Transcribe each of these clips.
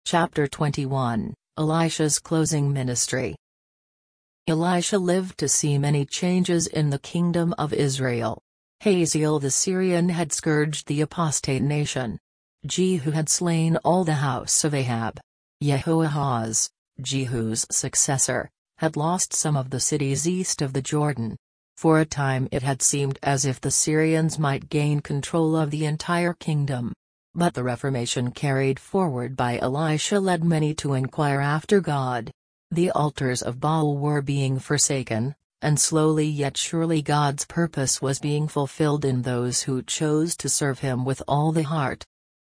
Chapter 21, Elisha's closing ministry. Elisha lived to see many changes in the kingdom of Israel. Hazael the Syrian had scourged the apostate nation. Jehu had slain all the house of Ahab. Jehoahaz, Jehu's successor, had lost some of the cities east of the Jordan. For a time it had seemed as if the Syrians might gain control of the entire kingdom. But the reformation carried forward by Elisha led many to inquire after God. The altars of Baal were being forsaken, and slowly yet surely God's purpose was being fulfilled in those who chose to serve him with all the heart.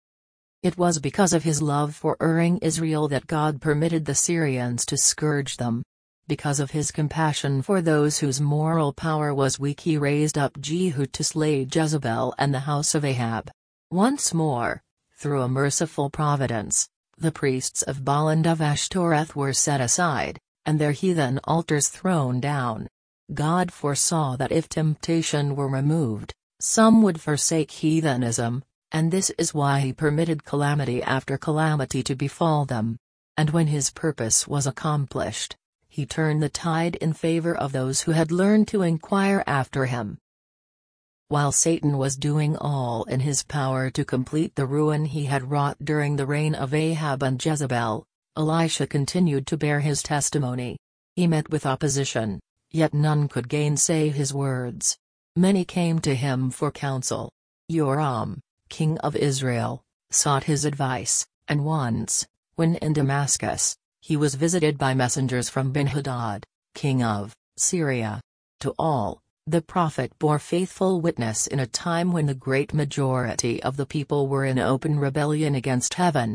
It was because of his love for erring Israel that God permitted the Syrians to scourge them. Because of his compassion for those whose moral power was weak, he raised up Jehu to slay Jezebel and the house of Ahab. Once more, through a merciful providence, the priests of Baal and of Ashtoreth were set aside, and their heathen altars thrown down. God foresaw that if temptation were removed, some would forsake heathenism, and this is why he permitted calamity after calamity to befall them. And when his purpose was accomplished, he turned the tide in favor of those who had learned to inquire after him. While Satan was doing all in his power to complete the ruin he had wrought during the reign of Ahab and Jezebel, Elisha continued to bear his testimony. He met with opposition, yet none could gainsay his words. Many came to him for counsel. Joram, king of Israel, sought his advice, and once, when in Damascus, he was visited by messengers from Ben-Hadad, king of Syria. To all, the prophet bore faithful witness in a time when the great majority of the people were in open rebellion against heaven.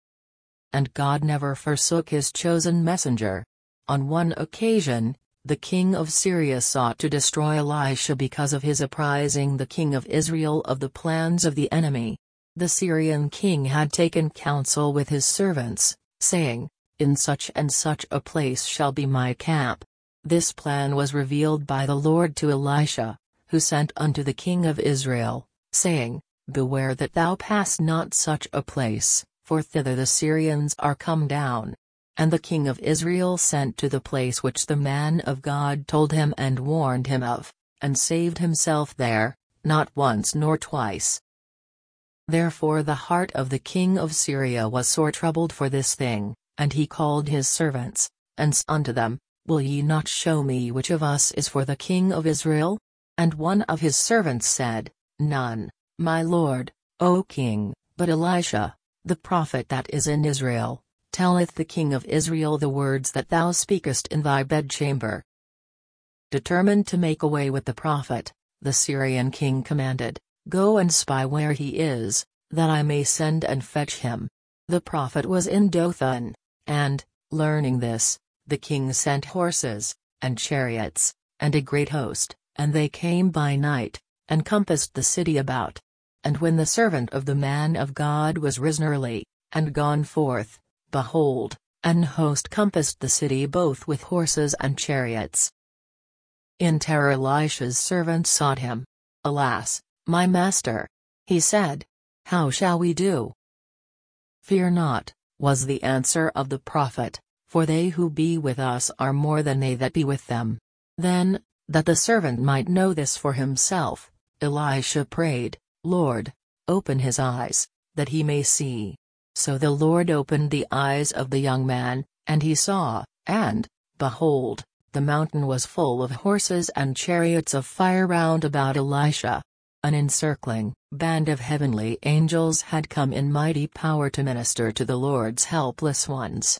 And God never forsook his chosen messenger. On one occasion, the king of Syria sought to destroy Elisha because of his apprising the king of Israel of the plans of the enemy. The Syrian king had taken counsel with his servants, saying, "In such and such a place shall be my camp." This plan was revealed by the Lord to Elisha, who sent unto the king of Israel, saying, "Beware that thou pass not such a place, for thither the Syrians are come down." And the king of Israel sent to the place which the man of God told him and warned him of, and saved himself there, not once nor twice. Therefore the heart of the king of Syria was sore troubled for this thing, and he called his servants, and said unto them, "Will ye not show me which of us is for the king of Israel?" And one of his servants said, "None, my lord, O king, but Elisha, the prophet that is in Israel, telleth the king of Israel the words that thou speakest in thy bedchamber." Determined to make away with the prophet, the Syrian king commanded, "Go and spy where he is, that I may send and fetch him." The prophet was in Dothan, and, learning this, the king sent horses, and chariots, and a great host, and they came by night, and compassed the city about. And when the servant of the man of God was risen early, and gone forth, behold, an host compassed the city both with horses and chariots. In terror Elisha's servant sought him. "Alas, my master," he said, "how shall we do?" "Fear not," was the answer of the prophet, "for they who be with us are more than they that be with them." Then, that the servant might know this for himself, Elisha prayed, "Lord, open his eyes, that he may see." So the Lord opened the eyes of the young man, and he saw, and, behold, the mountain was full of horses and chariots of fire round about Elisha. An encircling band of heavenly angels had come in mighty power to minister to the Lord's helpless ones.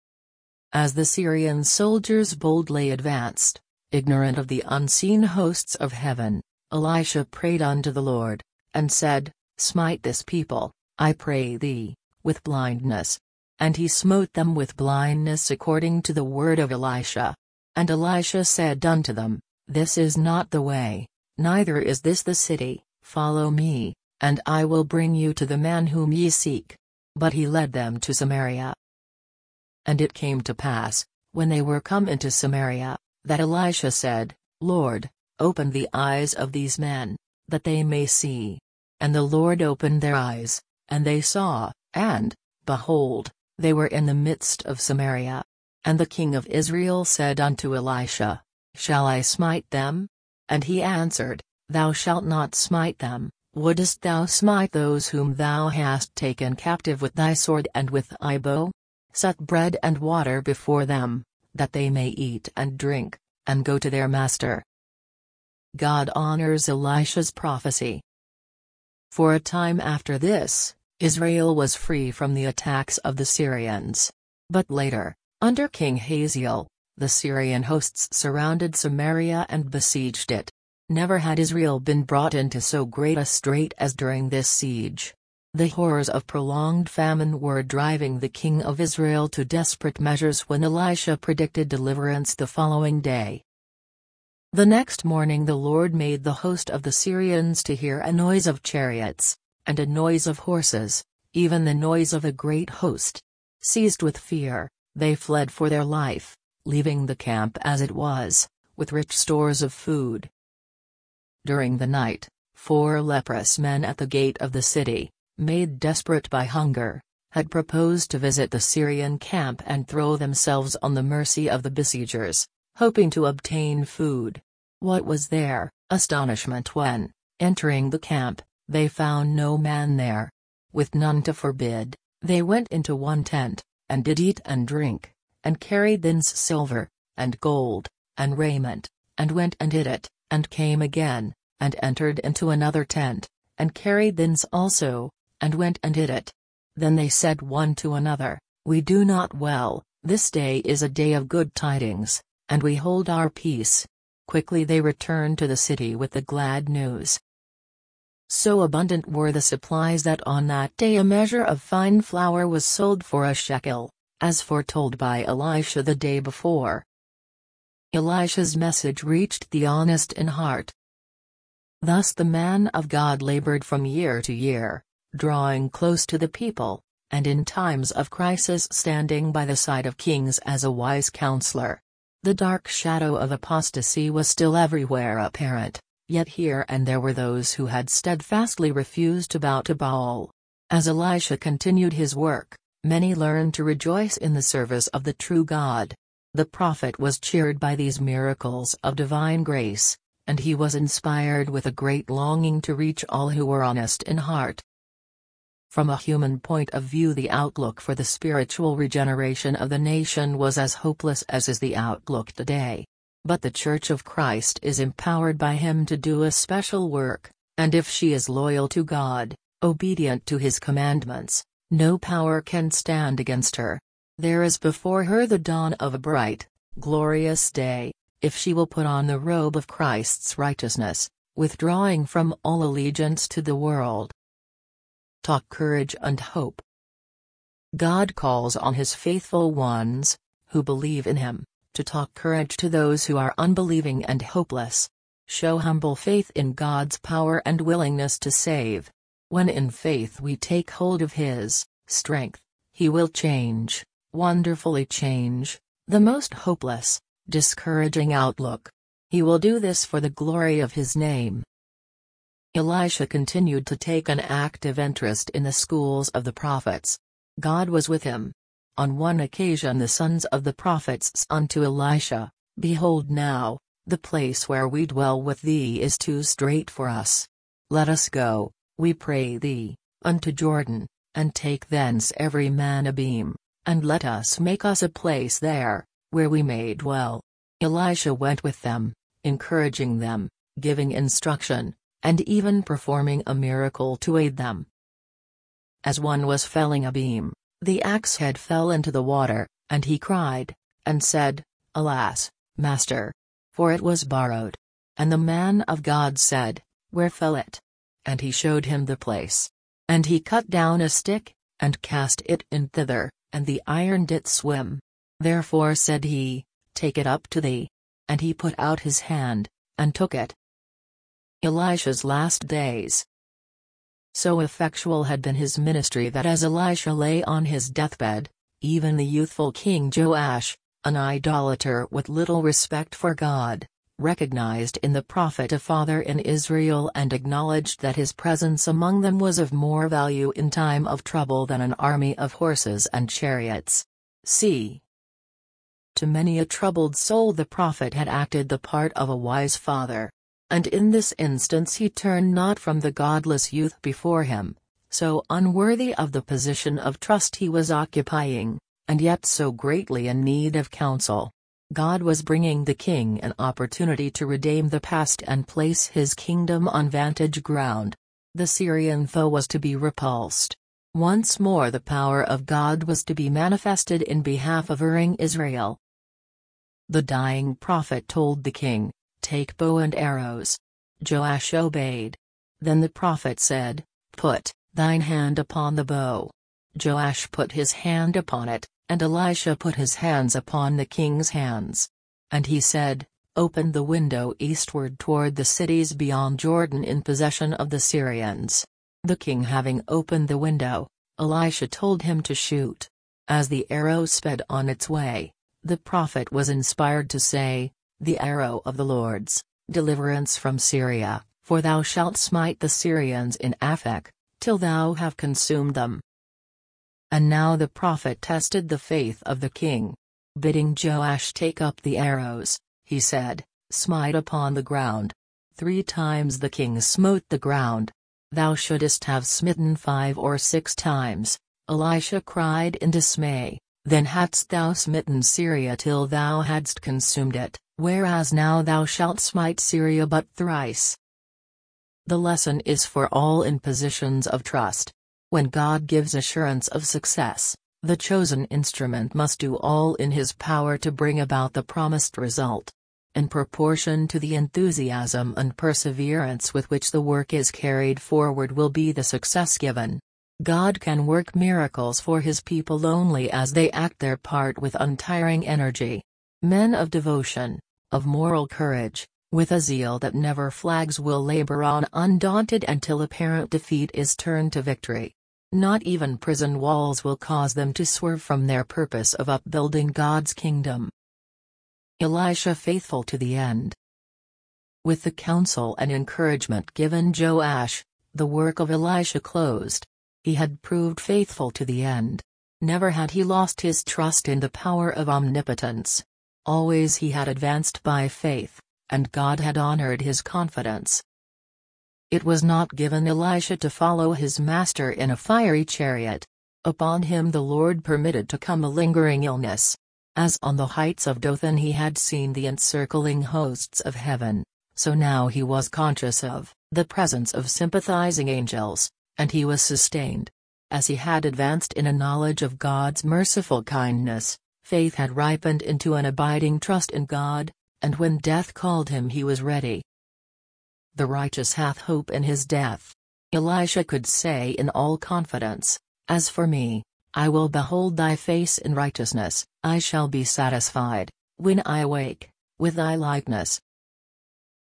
As the Syrian soldiers boldly advanced, ignorant of the unseen hosts of heaven, Elisha prayed unto the Lord, and said, "Smite this people, I pray thee, with blindness." And he smote them with blindness according to the word of Elisha. And Elisha said unto them, "This is not the way, neither is this the city, follow me, and I will bring you to the man whom ye seek." But he led them to Samaria. And it came to pass, when they were come into Samaria, that Elisha said, "Lord, open the eyes of these men, that they may see." And the Lord opened their eyes, and they saw, and, behold, They were in the midst of Samaria. And the king of Israel said unto Elisha, Shall I smite them? And he answered, Thou shalt not smite them. Wouldest thou smite those whom thou hast taken captive with thy sword and with thy bow? Set bread and water before them, that they may eat and drink, and go to their master. God honors Elisha's prophecy. For a time after this, Israel was free from the attacks of the Syrians. But later, under King Hazael, the Syrian hosts surrounded Samaria and besieged it. Never had Israel been brought into so great a strait as during this siege. The horrors of prolonged famine were driving the king of Israel to desperate measures when Elisha predicted deliverance the following day. The next morning the Lord made the host of the Syrians to hear a noise of chariots, and a noise of horses, even the noise of a great host. Seized with fear, they fled for their life, leaving the camp as it was, with rich stores of food. During the night, 4 leprous men at the gate of the city, made desperate by hunger, had proposed to visit the Syrian camp and throw themselves on the mercy of the besiegers, hoping to obtain food. What was their astonishment when, entering the camp, they found no man there. With none to forbid, they went into one tent, and did eat and drink, and carried thence silver, and gold, and raiment, and went and hid it, and came again, and entered into another tent, and carried thence also, and went and hid it. Then they said one to another, We do not well, this day is a day of good tidings, and we hold our peace. Quickly they returned to the city with the glad news. So abundant were the supplies that on that day a measure of fine flour was sold for a shekel, as foretold by Elisha the day before. Elisha's message reached the honest in heart. Thus the man of God labored from year to year, drawing close to the people, and in times of crisis standing by the side of kings as a wise counselor. The dark shadow of apostasy was still everywhere apparent, yet here and there were those who had steadfastly refused to bow to Baal. As Elisha continued his work, many learned to rejoice in the service of the true God. The prophet was cheered by these miracles of divine grace, and he was inspired with a great longing to reach all who were honest in heart. From a human point of view, the outlook for the spiritual regeneration of the nation was as hopeless as is the outlook today. But the Church of Christ is empowered by Him to do a special work, and if she is loyal to God, obedient to His commandments, no power can stand against her. There is before her the dawn of a bright, glorious day, if she will put on the robe of Christ's righteousness, withdrawing from all allegiance to the world. Talk courage and hope. God calls on His faithful ones, who believe in Him, to talk courage to those who are unbelieving and hopeless. Show humble faith in God's power and willingness to save. When in faith we take hold of His strength, He will change, wonderfully change, the most hopeless, discouraging outlook. He will do this for the glory of His name. Elisha continued to take an active interest in the schools of the prophets. God was with him. On one occasion the sons of the prophets said unto Elisha, Behold now, the place where we dwell with thee is too strait for us. Let us go, we pray thee, unto Jordan, and take thence every man a beam, and let us make us a place there, where we may dwell. Elisha went with them, encouraging them, giving instruction, and even performing a miracle to aid them. As one was felling a beam, the axe head fell into the water, and he cried, and said, Alas, master! For it was borrowed. And the man of God said, Where fell it? And he showed him the place. And he cut down a stick, and cast it in thither, and the iron did swim. Therefore said he, Take it up to thee. And he put out his hand, and took it. Elisha's last days. So effectual had been his ministry that as Elisha lay on his deathbed, even the youthful King Joash, an idolater with little respect for God, recognized in the prophet a father in Israel and acknowledged that his presence among them was of more value in time of trouble than an army of horses and chariots. C. To many a troubled soul the prophet had acted the part of a wise father. And in this instance he turned not from the godless youth before him, so unworthy of the position of trust he was occupying, and yet so greatly in need of counsel. God was bringing the king an opportunity to redeem the past and place his kingdom on vantage ground. The Syrian foe was to be repulsed. Once more the power of God was to be manifested in behalf of erring Israel. The dying prophet told the king, "Take bow and arrows." Joash obeyed. Then the prophet said, "Put thine hand upon the bow." Joash put his hand upon it, and Elisha put his hands upon the king's hands. And he said, "Open the window eastward toward the cities beyond Jordan in possession of the Syrians." The king having opened the window, Elisha told him to shoot. As the arrow sped on its way, the prophet was inspired to say, "The arrow of the Lord's, deliverance from Syria, for thou shalt smite the Syrians in Aphek, till thou have consumed them." And now the prophet tested the faith of the king. Bidding Joash take up the arrows, he said, "Smite upon the ground." 3 times the king smote the ground. "Thou shouldest have smitten 5 or 6 times, Elisha cried in dismay, "then hadst thou smitten Syria till thou hadst consumed it, whereas now thou shalt smite Syria but thrice." The lesson is for all in positions of trust. When God gives assurance of success, the chosen instrument must do all in his power to bring about the promised result. In proportion to the enthusiasm and perseverance with which the work is carried forward will be the success given. God can work miracles for his people only as they act their part with untiring energy. Men of devotion, of moral courage, with a zeal that never flags will labor on undaunted until apparent defeat is turned to victory. Not even prison walls will cause them to swerve from their purpose of upbuilding God's kingdom. Elisha faithful to the end. With the counsel and encouragement given Joash, the work of Elisha closed. He had proved faithful to the end. Never had he lost his trust in the power of omnipotence. Always he had advanced by faith, and God had honored his confidence. It was not given Elisha to follow his master in a fiery chariot. Upon him the Lord permitted to come a lingering illness. As on the heights of Dothan he had seen the encircling hosts of heaven, so now he was conscious of the presence of sympathizing angels, and he was sustained. As he had advanced in a knowledge of God's merciful kindness, faith had ripened into an abiding trust in God, and when death called him he was ready. The righteous hath hope in his death. Elisha could say in all confidence, "As for me, I will behold thy face in righteousness, I shall be satisfied, when I awake, with thy likeness."